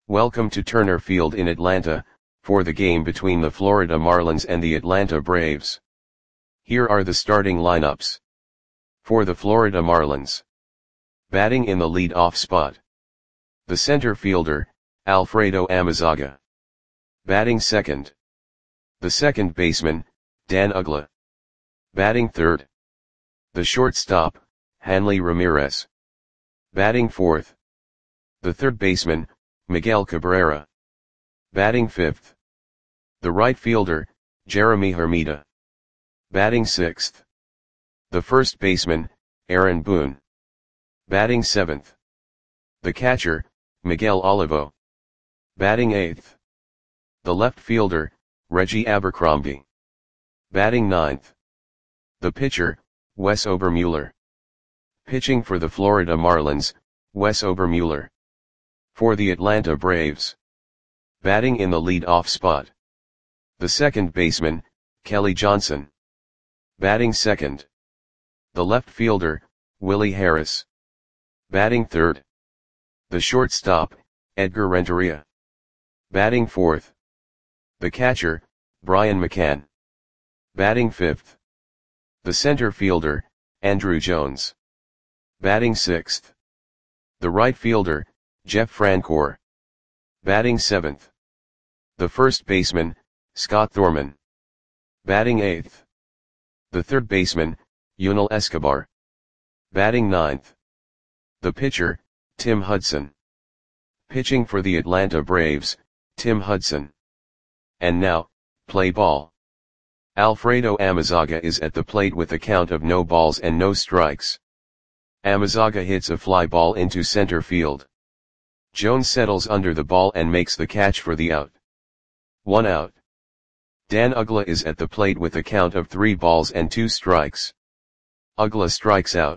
Welcome to Turner Field in Atlanta, for the game between the Florida Marlins and the Atlanta Braves. Here are the starting lineups. For the Florida Marlins. Batting in the lead-off spot. The center fielder, Alfredo Amezaga. Batting second. The second baseman, Dan Uggla. Batting third. The shortstop, Hanley Ramirez. Batting fourth. The third baseman, Miguel Cabrera. Batting fifth. The right fielder, Jeremy Hermida. Batting sixth. The first baseman, Aaron Boone. Batting seventh. The catcher, Miguel Olivo. Batting eighth. The left fielder, Reggie Abercrombie. Batting ninth. The pitcher, Wes Obermueller. Pitching for the Florida Marlins, Wes Obermueller. For the Atlanta Braves. Batting in the lead-off spot. The second baseman, Kelly Johnson. Batting second. The left fielder, Willie Harris. Batting third. The shortstop, Edgar Renteria. Batting fourth. The catcher, Brian McCann. Batting fifth. The center fielder, Andruw Jones. Batting sixth. The right fielder, Jeff Francoeur. Batting seventh. The first baseman, Scott Thorman. Batting eighth. The third baseman, Yunel Escobar. Batting ninth. The pitcher, Tim Hudson. Pitching for the Atlanta Braves, Tim Hudson. And now, play ball. Alfredo Amezaga is at the plate with a count of no balls and no strikes. Amezaga hits a fly ball into center field. Jones settles under the ball and makes the catch for the out. 1 out. Dan Uggla is at the plate with a count of 3 balls and 2 strikes. Uggla strikes out.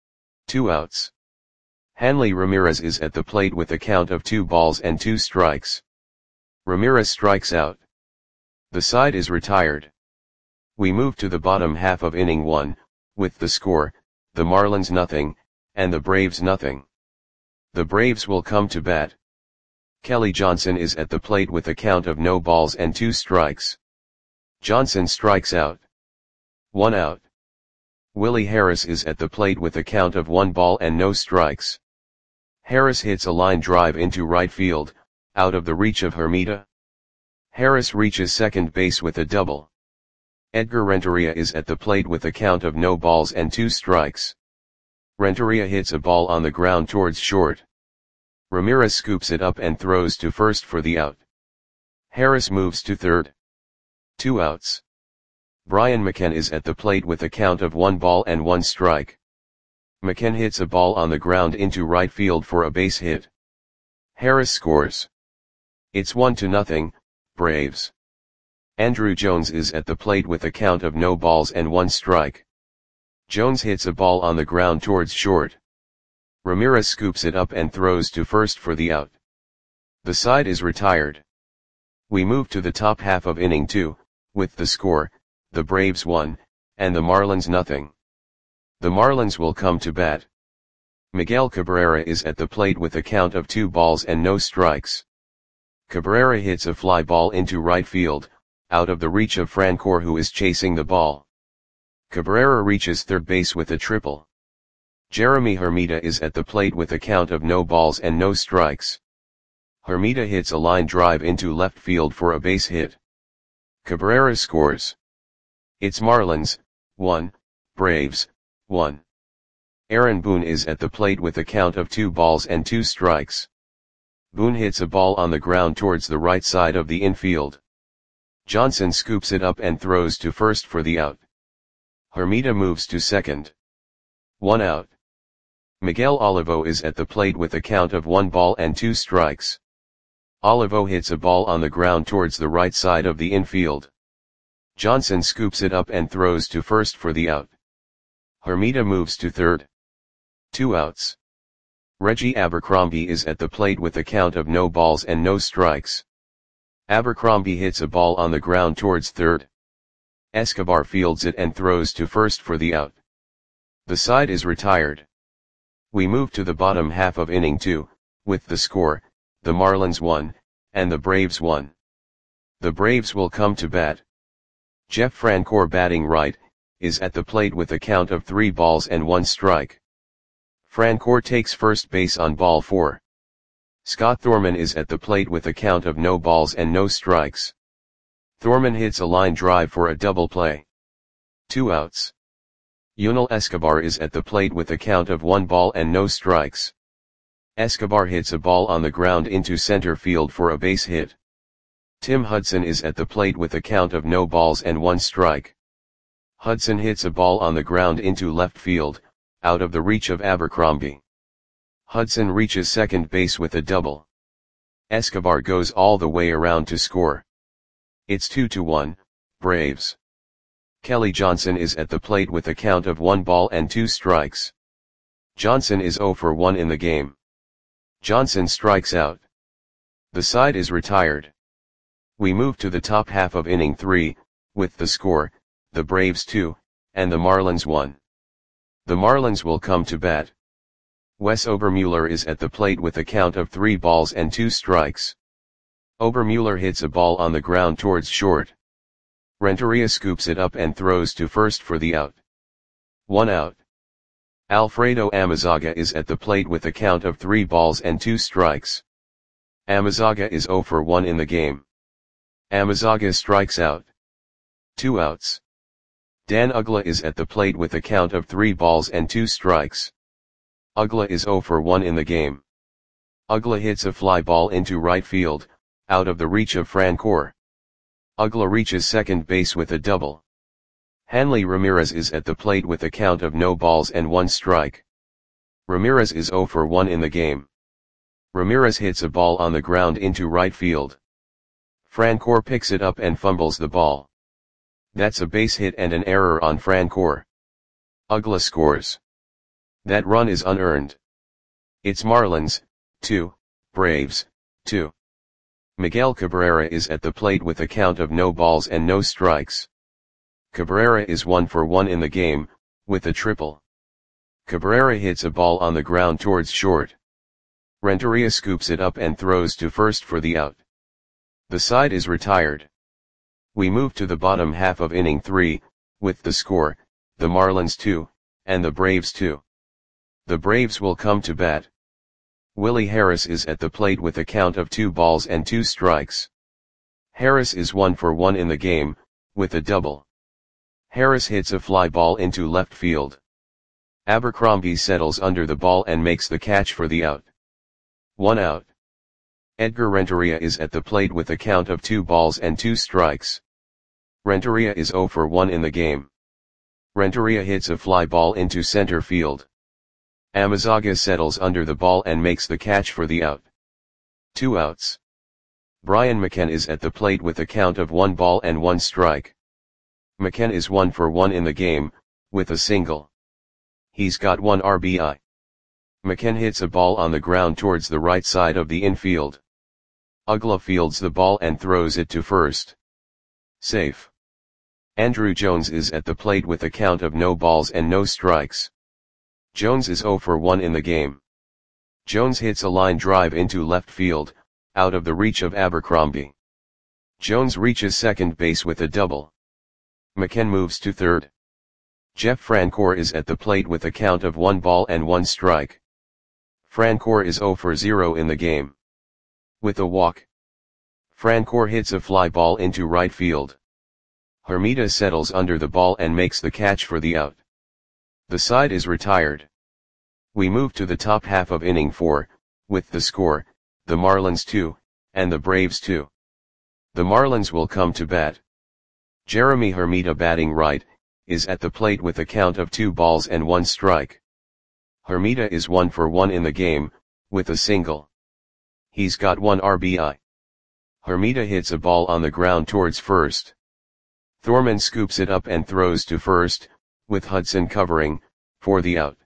2 outs. Hanley Ramirez is at the plate with a count of 2 balls and 2 strikes. Ramirez strikes out. The side is retired. We move to the bottom half of inning 1, with the score, the Marlins nothing, and the Braves nothing. The Braves will come to bat. Kelly Johnson is at the plate with a count of no balls and 2 strikes. Johnson strikes out. 1 out. Willie Harris is at the plate with a count of 1 ball and no strikes. Harris hits a line drive into right field, out of the reach of Hermida. Harris reaches second base with a double. Edgar Renteria is at the plate with a count of no balls and 2 strikes. Renteria hits a ball on the ground towards short. Ramirez scoops it up and throws to first for the out. Harris moves to third. 2 outs. Brian McCann is at the plate with a count of 1 ball and 1 strike. McCann hits a ball on the ground into right field for a base hit. Harris scores. It's 1-0, Braves. Andruw Jones is at the plate with a count of no balls and 1 strike. Jones hits a ball on the ground towards short. Ramirez scoops it up and throws to first for the out. The side is retired. We move to the top half of inning 2, with the score, the Braves 1, and the Marlins nothing. The Marlins will come to bat. Miguel Cabrera is at the plate with a count of 2 balls and no strikes. Cabrera hits a fly ball into right field, out of the reach of Francoeur, who is chasing the ball. Cabrera reaches third base with a triple. Jeremy Hermida is at the plate with a count of no balls and no strikes. Hermida hits a line drive into left field for a base hit. Cabrera scores. It's Marlins 1, Braves 1. Aaron Boone is at the plate with a count of 2 balls and 2 strikes. Boone hits a ball on the ground towards the right side of the infield. Johnson scoops it up and throws to first for the out. Hermida moves to second. 1 out. Miguel Olivo is at the plate with a count of 1 ball and 2 strikes. Olivo hits a ball on the ground towards the right side of the infield. Johnson scoops it up and throws to first for the out. Hermida moves to third. 2 outs. Reggie Abercrombie is at the plate with a count of no balls and no strikes. Abercrombie hits a ball on the ground towards third. Escobar fields it and throws to first for the out. The side is retired. We move to the bottom half of inning 2, with the score, the Marlins 1, and the Braves 1. The Braves will come to bat. Jeff Francoeur, batting right, is at the plate with a count of 3 balls and 1 strike. Francoeur takes first base on ball 4. Scott Thorman is at the plate with a count of no balls and no strikes. Thorman hits a line drive for a double play. 2 outs. Yunel Escobar is at the plate with a count of 1 ball and no strikes. Escobar hits a ball on the ground into center field for a base hit. Tim Hudson is at the plate with a count of no balls and 1 strike. Hudson hits a ball on the ground into left field, out of the reach of Abercrombie. Hudson reaches second base with a double. Escobar goes all the way around to score. It's 2-1, Braves. Kelly Johnson is at the plate with a count of 1 ball and 2 strikes. Johnson is 0 for 1 in the game. Johnson strikes out. The side is retired. We move to the top half of inning 3, with the score, the Braves 2, and the Marlins 1. The Marlins will come to bat. Wes Obermueller is at the plate with a count of 3 balls and 2 strikes. Obermueller hits a ball on the ground towards short. Renteria scoops it up and throws to first for the out. 1 out. Alfredo Amezaga is at the plate with a count of 3 balls and 2 strikes. Amezaga is 0 for 1 in the game. Amezaga strikes out. 2 outs. Dan Uggla is at the plate with a count of 3 balls and 2 strikes. Uggla is 0 for 1 in the game. Uggla hits a fly ball into right field, out of the reach of Francoeur. Uggla reaches second base with a double. Hanley Ramirez is at the plate with a count of no balls and 1 strike. Ramirez is 0 for 1 in the game. Ramirez hits a ball on the ground into right field. Francoeur picks it up and fumbles the ball. That's a base hit and an error on Francoeur. Uggla scores. That run is unearned. It's Marlins 2, Braves 2. Miguel Cabrera is at the plate with a count of no balls and no strikes. Cabrera is 1 for 1 in the game, with a triple. Cabrera hits a ball on the ground towards short. Renteria scoops it up and throws to first for the out. The side is retired. We move to the bottom half of inning 3, with the score, the Marlins 2, and the Braves 2. The Braves will come to bat. Willie Harris is at the plate with a count of 2 balls and 2 strikes. Harris is 1 for 1 in the game, with a double. Harris hits a fly ball into left field. Abercrombie settles under the ball and makes the catch for the out. 1 out. Edgar Renteria is at the plate with a count of 2 balls and 2 strikes. Renteria is 0 for 1 in the game. Renteria hits a fly ball into center field. Amezaga settles under the ball and makes the catch for the out. 2 outs. Brian McKenna is at the plate with a count of 1 ball and 1 strike. McKenna is 1 for 1 in the game, with a single. He's got 1 RBI. McKenna hits a ball on the ground towards the right side of the infield. Uggla fields the ball and throws it to first. Safe. Andrew Jones is at the plate with a count of no balls and no strikes. Jones is 0 for 1 in the game. Jones hits a line drive into left field, out of the reach of Abercrombie. Jones reaches second base with a double. McKenna moves to third. Jeff Francoeur is at the plate with a count of 1 ball and 1 strike. Francoeur is 0 for 0 in the game. With a walk. Francoeur hits a fly ball into right field. Hermida settles under the ball and makes the catch for the out. The side is retired. We move to the top half of inning 4, with the score, the Marlins 2, and the Braves 2. The Marlins will come to bat. Jeremy Hermida, batting right, is at the plate with a count of 2 balls and 1 strike. Hermida is 1 for 1 in the game, with a single. He's got 1 RBI. Hermida hits a ball on the ground towards first. Thorman scoops it up and throws to first, with Hudson covering, for the out.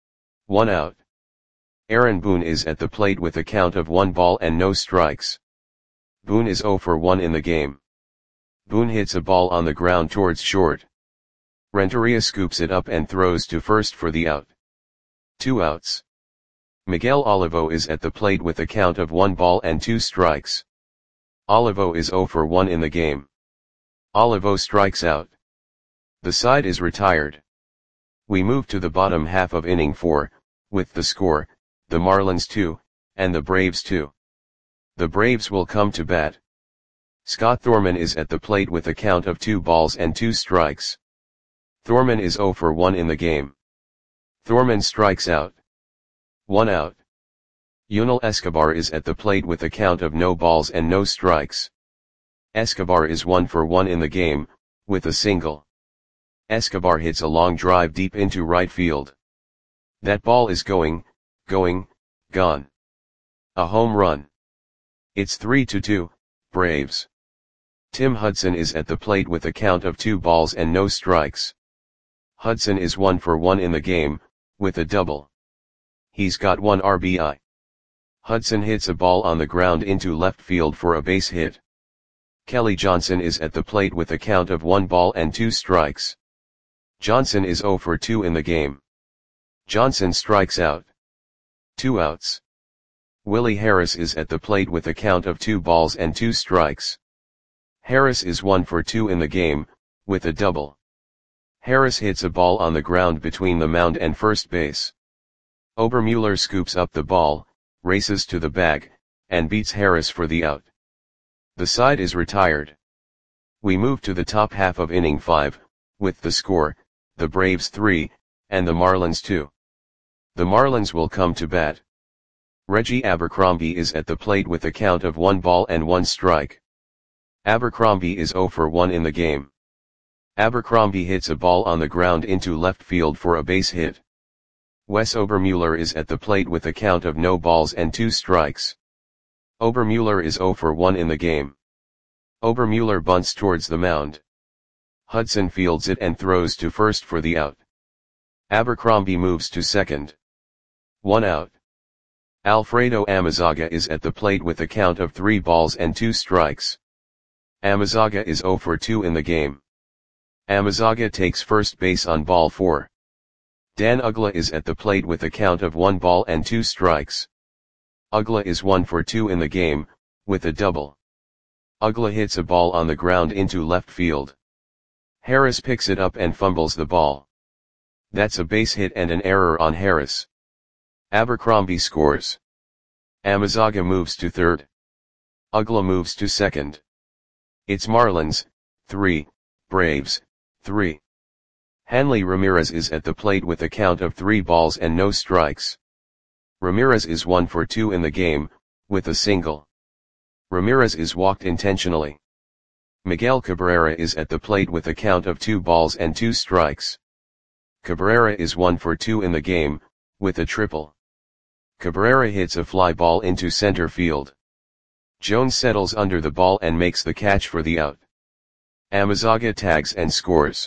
1 out. Aaron Boone is at the plate with a count of 1 ball and no strikes. Boone is 0 for 1 in the game. Boone hits a ball on the ground towards short. Renteria scoops it up and throws to first for the out. 2 outs. Miguel Olivo is at the plate with a count of 1 ball and 2 strikes. Olivo is 0 for 1 in the game. Olivo strikes out. The side is retired. We move to the bottom half of inning 4, with the score, the Marlins 2, and the Braves 2. The Braves will come to bat. Scott Thorman is at the plate with a count of 2 balls and 2 strikes. Thorman is 0 for 1 in the game. Thorman strikes out. 1 out. Yunel Escobar is at the plate with a count of no balls and no strikes. Escobar is 1 for 1 in the game, with a single. Escobar hits a long drive deep into right field. That ball is gone. A home run. It's 3-2, Braves. Tim Hudson is at the plate with a count of 2 balls and no strikes. Hudson is 1 for 1 in the game, with a double. He's got 1 RBI. Hudson hits a ball on the ground into left field for a base hit. Kelly Johnson is at the plate with a count of 1 ball and 2 strikes. Johnson is 0 for 2 in the game. Johnson strikes out. 2 outs. Willie Harris is at the plate with a count of 2 balls and 2 strikes. Harris is 1 for 2 in the game, with a double. Harris hits a ball on the ground between the mound and first base. Obermueller scoops up the ball, races to the bag, and beats Harris for the out. The side is retired. We move to the top half of inning 5, with the score, the Braves 3, and the Marlins 2. The Marlins will come to bat. Reggie Abercrombie is at the plate with a count of 1 ball and 1 strike. Abercrombie is 0 for 1 in the game. Abercrombie hits a ball on the ground into left field for a base hit. Wes Obermueller is at the plate with a count of no balls and 2 strikes. Obermueller is 0 for 1 in the game. Obermueller bunts towards the mound. Hudson fields it and throws to first for the out. Abercrombie moves to second. 1 out. Alfredo Amezaga is at the plate with a count of 3 balls and 2 strikes. Amezaga is 0 for 2 in the game. Amezaga takes first base on ball 4. Dan Uggla is at the plate with a count of 1 ball and 2 strikes. Uggla is 1 for 2 in the game, with a double. Uggla hits a ball on the ground into left field. Harris picks it up and fumbles the ball. That's a base hit and an error on Harris. Abercrombie scores. Amezaga moves to third. Uggla moves to second. It's Marlins, 3, Braves, 3. Hanley Ramirez is at the plate with a count of 3 balls and no strikes. Ramirez is 1 for 2 in the game, with a single. Ramirez is walked intentionally. Miguel Cabrera is at the plate with a count of 2 balls and 2 strikes. Cabrera is 1 for 2 in the game, with a triple. Cabrera hits a fly ball into center field. Jones settles under the ball and makes the catch for the out. Amezaga tags and scores.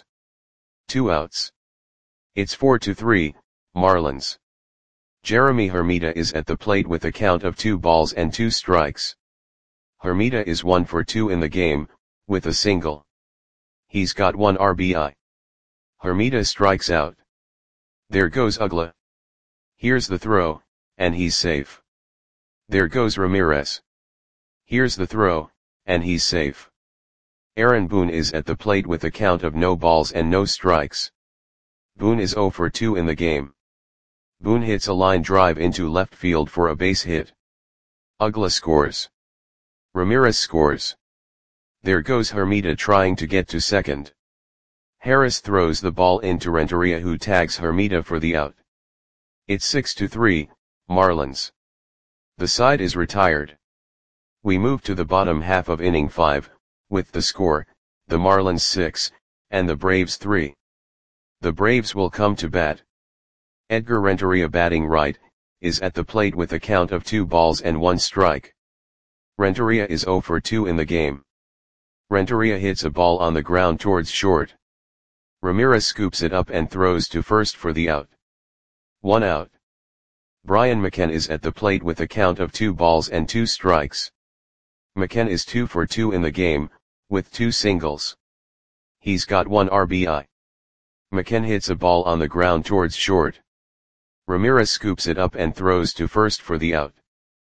2 outs. It's 4-3, Marlins. Jeremy Hermida is at the plate with a count of 2 balls and 2 strikes. Hermida is 1 for 2 in the game, with a single. He's got 1 RBI. Hermida strikes out. There goes Uggla. Here's the throw, and he's safe. There goes Ramirez. Here's the throw, and he's safe. Aaron Boone is at the plate with a count of no balls and no strikes. Boone is 0 for 2 in the game. Boone hits a line drive into left field for a base hit. Uggla scores. Ramirez scores. There goes Hermida trying to get to second. Harris throws the ball into Renteria, who tags Hermida for the out. It's 6-3, Marlins. The side is retired. We move to the bottom half of inning 5, with the score, the Marlins 6, and the Braves 3. The Braves will come to bat. Edgar Renteria, batting right, is at the plate with a count of 2 balls and 1 strike. Renteria is 0 for 2 in the game. Renteria hits a ball on the ground towards short. Ramirez scoops it up and throws to first for the out. 1 out. Brian McKenna is at the plate with a count of 2 balls and 2 strikes. McKenna is 2 for 2 in the game, with 2 singles. He's got 1 RBI. McKenna hits a ball on the ground towards short. Ramirez scoops it up and throws to first for the out.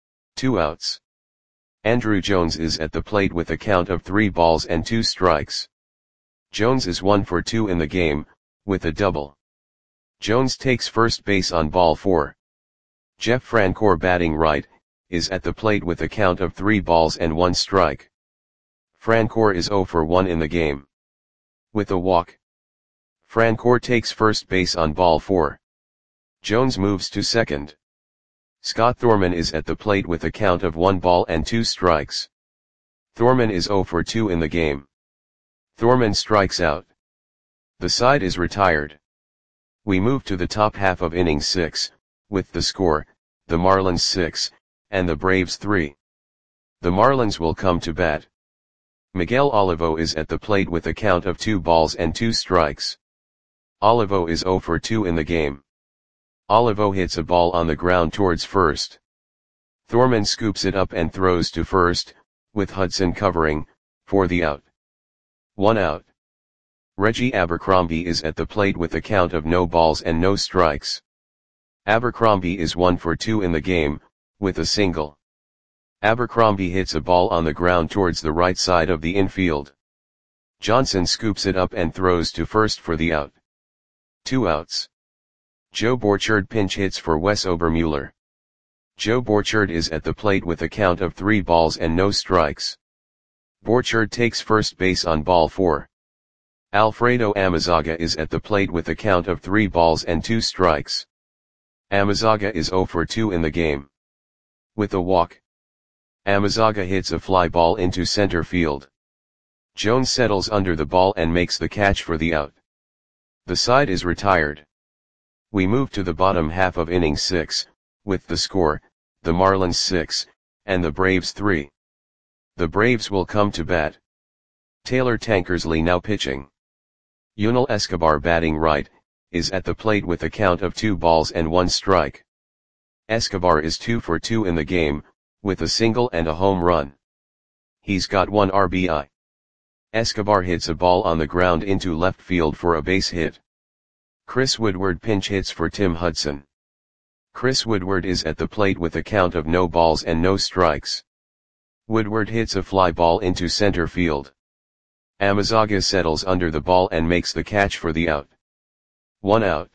2 outs. Andruw Jones is at the plate with a count of 3 balls and 2 strikes. Jones is 1 for 2 in the game, with a double. Jones takes first base on ball 4. Jeff Francoeur, batting right, is at the plate with a count of 3 balls and 1 strike. Francoeur is 0 for 1 in the game. With a walk. Francoeur takes first base on ball 4. Jones moves to second. Scott Thorman is at the plate with a count of 1 ball and 2 strikes. Thorman is 0 for 2 in the game. Thorman strikes out. The side is retired. We move to the top half of inning 6, with the score, the Marlins 6, and the Braves 3. The Marlins will come to bat. Miguel Olivo is at the plate with a count of 2 balls and 2 strikes. Olivo is 0 for 2 in the game. Olivo hits a ball on the ground towards first. Thorman scoops it up and throws to first, with Hudson covering, for the out. 1 out. Reggie Abercrombie is at the plate with a count of no balls and no strikes. Abercrombie is 1 for 2 in the game, with a single. Abercrombie hits a ball on the ground towards the right side of the infield. Johnson scoops it up and throws to first for the out. 2 outs. Joe Borchard pinch hits for Wes Obermueller. Joe Borchard is at the plate with a count of 3 balls and no strikes. Borchard takes first base on ball 4. Alfredo Amezaga is at the plate with a count of 3 balls and 2 strikes. Amezaga is 0 for 2 in the game. With a walk. Amezaga hits a fly ball into center field. Jones settles under the ball and makes the catch for the out. The side is retired. We move to the bottom half of inning 6, with the score, the Marlins 6, and the Braves 3. The Braves will come to bat. Taylor Tankersley now pitching. Yunel Escobar, batting right, is at the plate with a count of 2 balls and 1 strike. Escobar is 2 for 2 in the game, with a single and a home run. He's got 1 RBI. Escobar hits a ball on the ground into left field for a base hit. Chris Woodward pinch hits for Tim Hudson. Chris Woodward is at the plate with a count of no balls and no strikes. Woodward hits a fly ball into center field. Amezaga settles under the ball and makes the catch for the out. 1 out.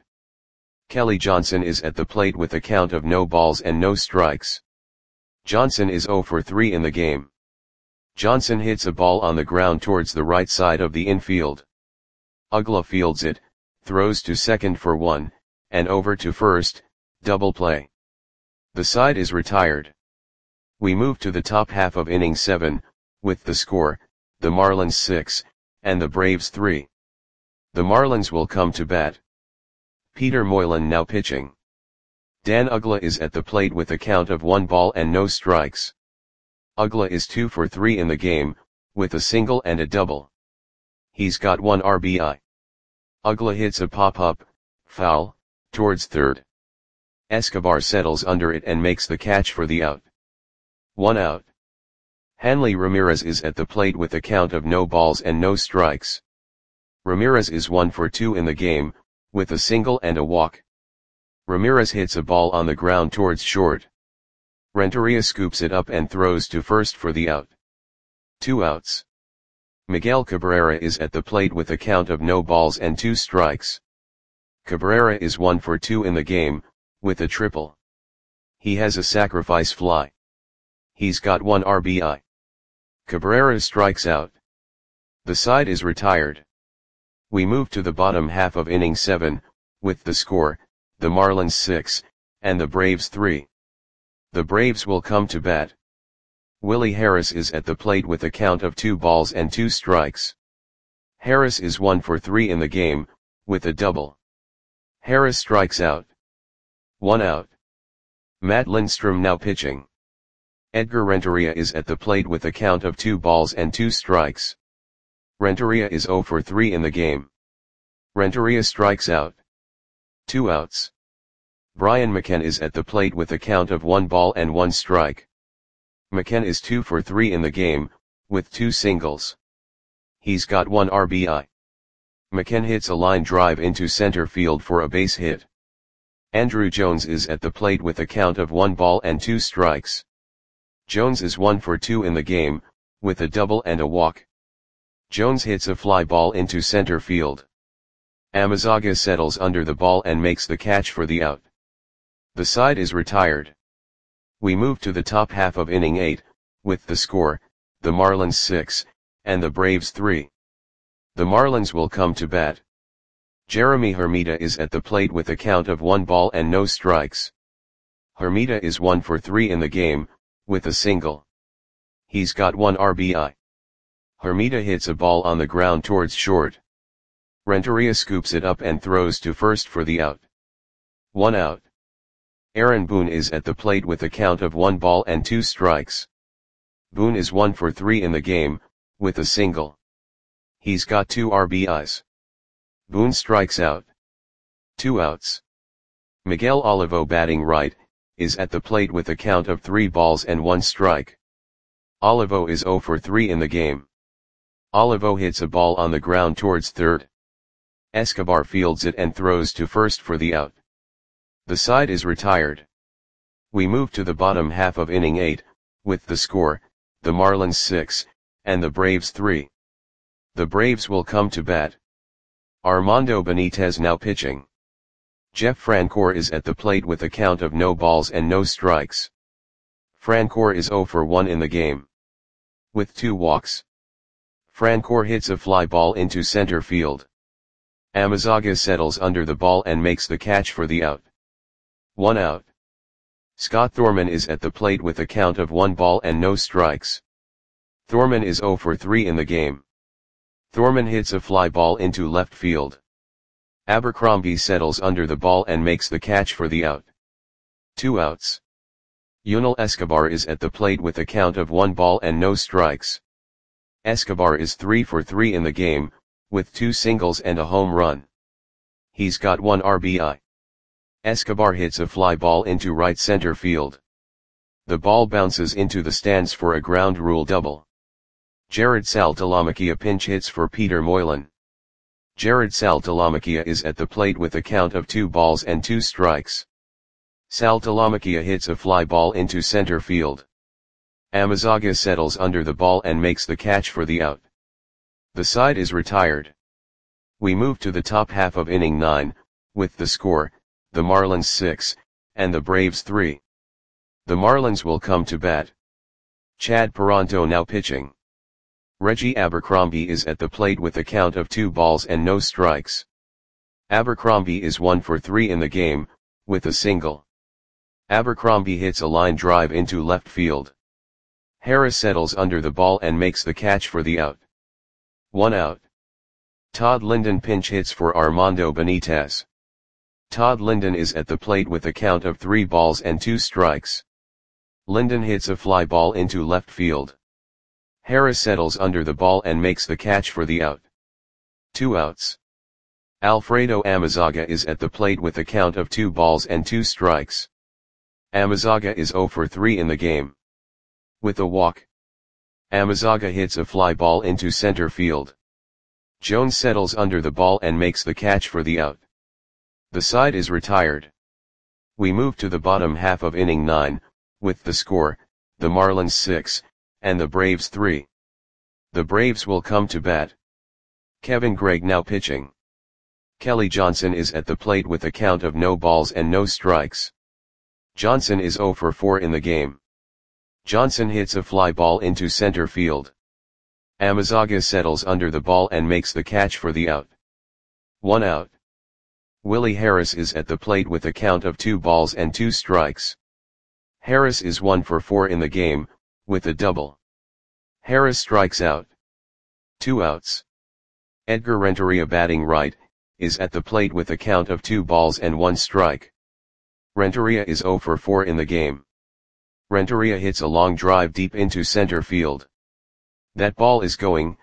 Kelly Johnson is at the plate with a count of no balls and no strikes. Johnson is 0 for 3 in the game. Johnson hits a ball on the ground towards the right side of the infield. Uggla fields it, throws to second for 1, and over to first, double play. The side is retired. We move to the top half of inning 7, with the score, the Marlins 6, and the Braves 3. The Marlins will come to bat. Peter Moylan now pitching. Dan Uggla is at the plate with a count of 1 ball and no strikes. Uggla is 2 for 3 in the game, with a single and a double. He's got 1 RBI. Uggla hits a pop-up, foul, towards third. Escobar settles under it and makes the catch for the out. 1 out. Hanley Ramirez is at the plate with a count of no balls and no strikes. Ramirez is 1 for 2 in the game, with a single and a walk. Ramirez hits a ball on the ground towards short. Renteria scoops it up and throws to first for the out. 2 outs. Miguel Cabrera is at the plate with a count of no balls and 2 strikes. Cabrera is 1 for 2 in the game, with a triple. He has a sacrifice fly. He's got 1 RBI. Cabrera strikes out. The side is retired. We move to the bottom half of inning 7, with the score, the Marlins 6, and the Braves 3. The Braves will come to bat. Willie Harris is at the plate with a count of 2 balls and 2 strikes. Harris is 1 for 3 in the game, with a double. Harris strikes out. 1 out. Matt Lindstrom now pitching. Edgar Renteria is at the plate with a count of 2 balls and 2 strikes. Renteria is 0 for 3 in the game. Renteria strikes out. 2 outs. Brian McCann is at the plate with a count of 1 ball and 1 strike. McCann is 2 for 3 in the game, with 2 singles. He's got 1 RBI. McCann hits a line drive into center field for a base hit. Andrew Jones is at the plate with a count of 1 ball and 2 strikes. Jones is 1 for 2 in the game, with a double and a walk. Jones hits a fly ball into center field. Amezaga settles under the ball and makes the catch for the out. The side is retired. We move to the top half of inning 8, with the score, the Marlins 6, and the Braves 3. The Marlins will come to bat. Jeremy Hermida is at the plate with a count of 1 ball and no strikes. Hermida is 1 for 3 in the game, with a single. He's got 1 RBI. Hermida hits a ball on the ground towards short. Renteria scoops it up and throws to first for the out. 1 out. Aaron Boone is at the plate with a count of 1 ball and 2 strikes. Boone is 1 for 3 in the game, with a single. He's got 2 RBIs. Boone strikes out. 2 outs. Miguel Olivo, batting right, is at the plate with a count of 3 balls and 1 strike. Olivo is 0 for 3 in the game. Olivo hits a ball on the ground towards third. Escobar fields it and throws to first for the out. The side is retired. We move to the bottom half of inning 8, with the score, the Marlins 6, and the Braves 3. The Braves will come to bat. Armando Benitez now pitching. Jeff Francoeur is at the plate with a count of no balls and no strikes. Francoeur is 0 for 1 in the game, with 2 walks. Francoeur hits a fly ball into center field. Amezaga settles under the ball and makes the catch for the out. 1 out. Scott Thorman is at the plate with a count of 1 ball and no strikes. Thorman is 0 for 3 in the game. Thorman hits a fly ball into left field. Abercrombie settles under the ball and makes the catch for the out. 2 outs. Yunel Escobar is at the plate with a count of 1 ball and no strikes. Escobar is 3 for 3 in the game, with 2 singles and a home run. He's got 1 RBI. Escobar hits a fly ball into right center field. The ball bounces into the stands for a ground rule double. Jared Saltalamacchia pinch hits for Peter Moylan. Jared Saltalamacchia is at the plate with a count of 2 balls and 2 strikes. Saltalamacchia hits a fly ball into center field. Amezaga settles under the ball and makes the catch for the out. The side is retired. We move to the top half of inning 9, with the score, the Marlins 6, and the Braves 3. The Marlins will come to bat. Chad Paronto now pitching. Reggie Abercrombie is at the plate with a count of 2 balls and no strikes. Abercrombie is 1 for 3 in the game, with a single. Abercrombie hits a line drive into left field. Harris settles under the ball and makes the catch for the out. 1 out. Todd Linden pinch hits for Armando Benitez. Todd Linden is at the plate with a count of 3 balls and 2 strikes. Linden hits a fly ball into left field. Harris settles under the ball and makes the catch for the out. 2 outs. Alfredo Amezaga is at the plate with a count of 2 balls and 2 strikes. Amezaga is 0 for 3 in the game, with a walk. Amezaga hits a fly ball into center field. Jones settles under the ball and makes the catch for the out. The side is retired. We move to the bottom half of inning 9, with the score, the Marlins 6, and the Braves 3. The Braves will come to bat. Kevin Gregg now pitching. Kelly Johnson is at the plate with a count of no balls and no strikes. Johnson is 0 for 4 in the game. Johnson hits a fly ball into center field. Amezaga settles under the ball and makes the catch for the out. 1 out. Willie Harris is at the plate with a count of 2 balls and 2 strikes. Harris is 1 for 4 in the game, with a double. Harris strikes out. 2 outs. Edgar Renteria, batting right, is at the plate with a count of 2 balls and 1 strike. Renteria is 0 for 4 in the game. Renteria hits a long drive deep into center field. That ball is gone.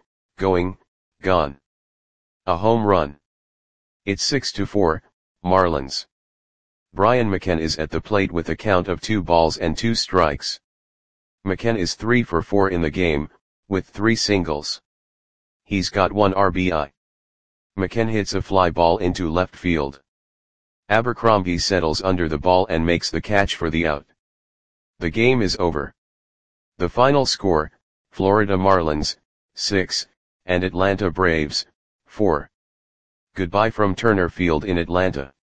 A home run. It's 6-4, Marlins. Brian McCann is at the plate with a count of 2 balls and 2 strikes. McCann is 3 for 4 in the game, with 3 singles. He's got 1 RBI. McCann hits a fly ball into left field. Abercrombie settles under the ball and makes the catch for the out. The game is over. The final score, Florida Marlins, 6, and Atlanta Braves, 4. Goodbye from Turner Field in Atlanta.